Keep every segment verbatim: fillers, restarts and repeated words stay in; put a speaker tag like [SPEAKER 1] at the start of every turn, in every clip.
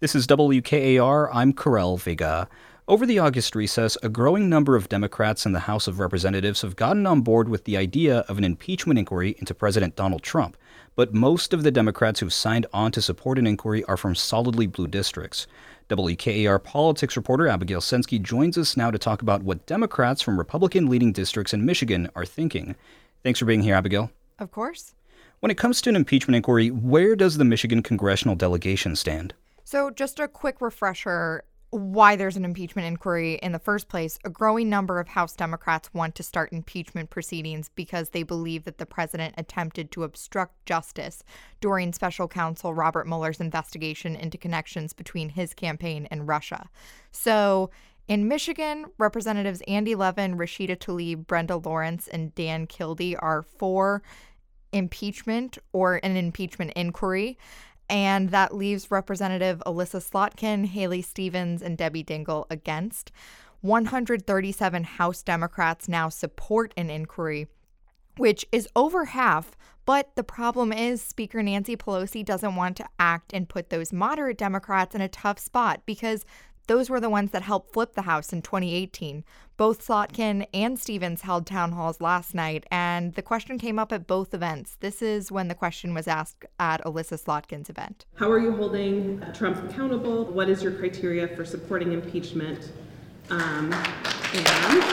[SPEAKER 1] This is W K A R. I'm Karel Vega. Over the August recess, a growing number of Democrats in the House of Representatives have gotten on board with the idea of an impeachment inquiry into President Donald Trump. But most of the Democrats who've signed on to support an inquiry are from solidly blue districts. W K A R politics reporter Abigail Sensky joins us now to talk about what Democrats from Republican-leading districts in Michigan are thinking. Thanks for being here, Abigail.
[SPEAKER 2] Of course.
[SPEAKER 1] When it comes to an impeachment inquiry, where does the Michigan congressional delegation stand?
[SPEAKER 2] So just a quick refresher why there's an impeachment inquiry in the first place. A growing number of House Democrats want to start impeachment proceedings because they believe that the president attempted to obstruct justice during special counsel Robert Mueller's investigation into connections between his campaign and Russia. So in Michigan, Representatives Andy Levin, Rashida Tlaib, Brenda Lawrence, and Dan Kildee are for impeachment or an impeachment inquiry. And that leaves Representative Elissa Slotkin, Haley Stevens, and Debbie Dingell against. one hundred thirty-seven House Democrats now support an inquiry, which is over half. But the problem is Speaker Nancy Pelosi doesn't want to act and put those moderate Democrats in a tough spot because those were the ones that helped flip the House in twenty eighteen. Both Slotkin and Stevens held town halls last night, and the question came up at both events. This is when the question was asked at Elissa Slotkin's event.
[SPEAKER 3] How are you holding Trump accountable? What is your criteria for supporting impeachment? Um, and...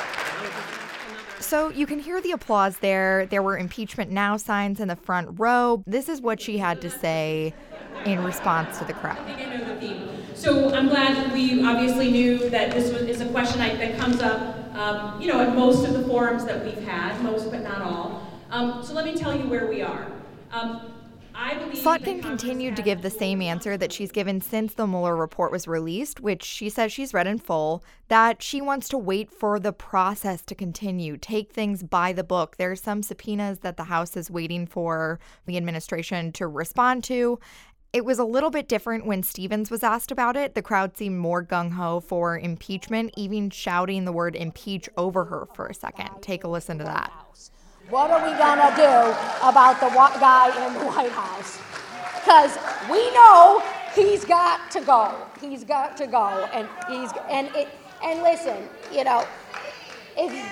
[SPEAKER 2] So you can hear the applause there. There were impeachment now signs in the front row. This is what she had to say in response to the crowd.
[SPEAKER 4] I think I know the theme. So I'm glad we obviously knew that this was, is a question I, that comes up, um, you know, at most of the forums that we've had, most but not all. Um, so let me tell you where we are. Um, I believe
[SPEAKER 2] Slotkin continued to give the same answer that she's given since the Mueller report was released, which she says she's read in full, that she wants to wait for the process to continue, take things by the book. There are some subpoenas that the House is waiting for the administration to respond to. It was a little bit different when Stevens was asked about it. The crowd seemed more gung-ho for impeachment, even shouting the word impeach over her for a second. Take a listen to that.
[SPEAKER 5] What are we going to do about the guy in the White House? Because we know he's got to go. He's got to go. And he's and it and listen, you know, if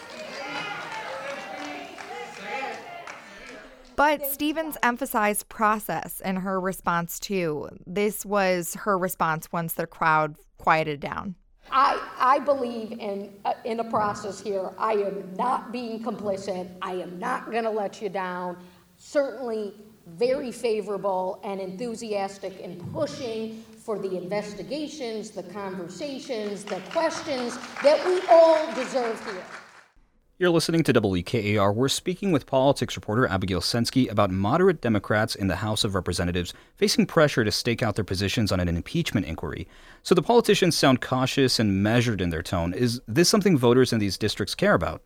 [SPEAKER 2] But Stevens emphasized process in her response, too. This was her response once the crowd quieted down.
[SPEAKER 5] I, I believe in, uh, in a process here. I am not being complicit. I am not going to let you down. Certainly very favorable and enthusiastic in pushing for the investigations, the conversations, the questions that we all deserve here.
[SPEAKER 1] You're listening to W K A R. We're speaking with politics reporter Abigail Sensky about moderate Democrats in the House of Representatives facing pressure to stake out their positions on an impeachment inquiry. So the politicians sound cautious and measured in their tone. Is this something voters in these districts care about?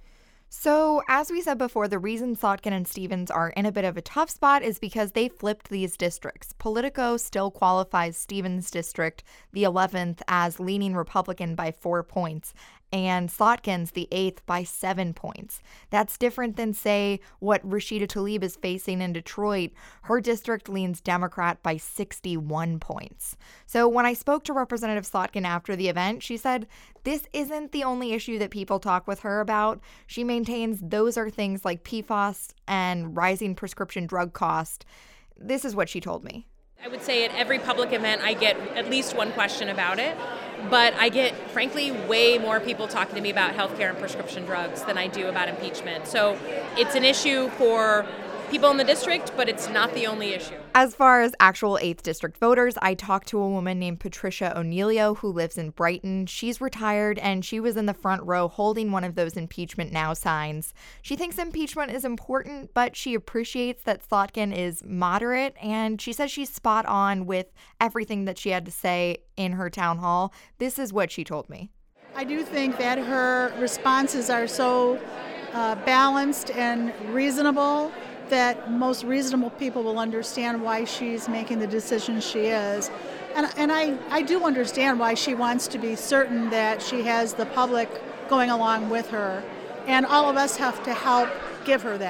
[SPEAKER 2] So, as we said before, the reason Slotkin and Stevens are in a bit of a tough spot is because they flipped these districts. Politico still qualifies Stevens' district, the eleventh, as leaning Republican by four points, and Slotkin's the eighth by seven points. That's different than, say, what Rashida Tlaib is facing in Detroit. Her district leans Democrat by sixty-one points. So when I spoke to Representative Slotkin after the event, she said this isn't the only issue that people talk with her about. She maintains those are things like P FAS and rising prescription drug cost. This is what she told me.
[SPEAKER 6] I would say at every public event I get at least one question about it, but I get, frankly, way more people talking to me about healthcare and prescription drugs than I do about impeachment. So it's an issue for people in the district, but it's not the only issue.
[SPEAKER 2] As far as actual eighth District voters, I talked to a woman named Patricia O'Neilio who lives in Brighton. She's retired, and she was in the front row holding one of those impeachment now signs. She thinks impeachment is important, but she appreciates that Slotkin is moderate, and she says she's spot on with everything that she had to say in her town hall. This is what she told me.
[SPEAKER 7] I do think that her responses are so uh, balanced and reasonable that most reasonable people will understand why she's making the decisions she is. And, and I, I do understand why she wants to be certain that she has the public going along with her. And all of us have to help give her that.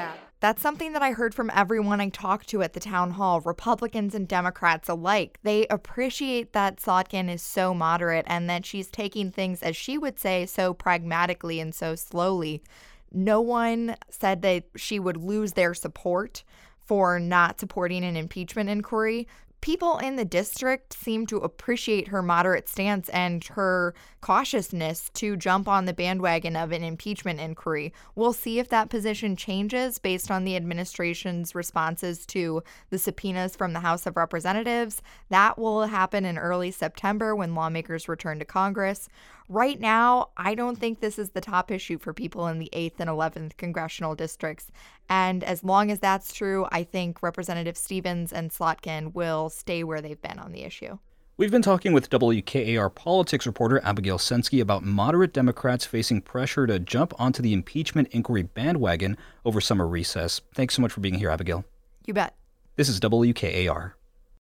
[SPEAKER 2] That's something that I heard from everyone I talked to at the town hall, Republicans and Democrats alike. They appreciate that Slotkin is so moderate and that she's taking things, as she would say, so pragmatically and so slowly. No one said that she would lose their support for not supporting an impeachment inquiry. People in the district seem to appreciate her moderate stance and her cautiousness to jump on the bandwagon of an impeachment inquiry. We'll see if that position changes based on the administration's responses to the subpoenas from the House of Representatives. That will happen in early September when lawmakers return to Congress. Right now, I don't think this is the top issue for people in the eighth and eleventh congressional districts. And as long as that's true, I think Representative Stevens and Slotkin will stay where they've been on the issue.
[SPEAKER 1] We've been talking with W K A R politics reporter Abigail Sensky about moderate Democrats facing pressure to jump onto the impeachment inquiry bandwagon over summer recess. Thanks so much for being here, Abigail.
[SPEAKER 2] You bet.
[SPEAKER 1] This is W K A R.